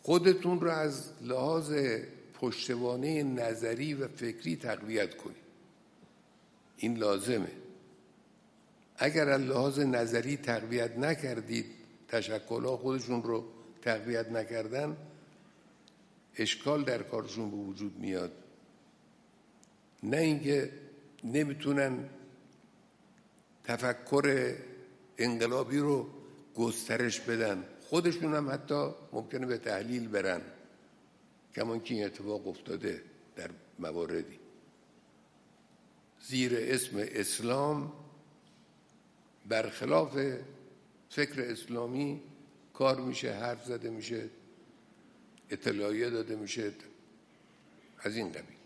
خودتون رو از لحاظ پشتوانه نظری و فکری تقویت کنید. این لازمه. اگر از لحاظ نظری تقویت نکردید، تشکل‌ها خودشون رو تقویت نکردن، اشکال در کارشون به وجود میاد. نه اینکه نمیتونن تفکر انقلابی رو گسترش بدن، خودشون هم حتی ممکنه به تحلیل برن، کمان که این اتفاق افتاده در مواردی. زیر اسم اسلام برخلاف فکر اسلامی کار میشه، حرف زده میشه، اطلاعیه داده میشه، از این قبیل.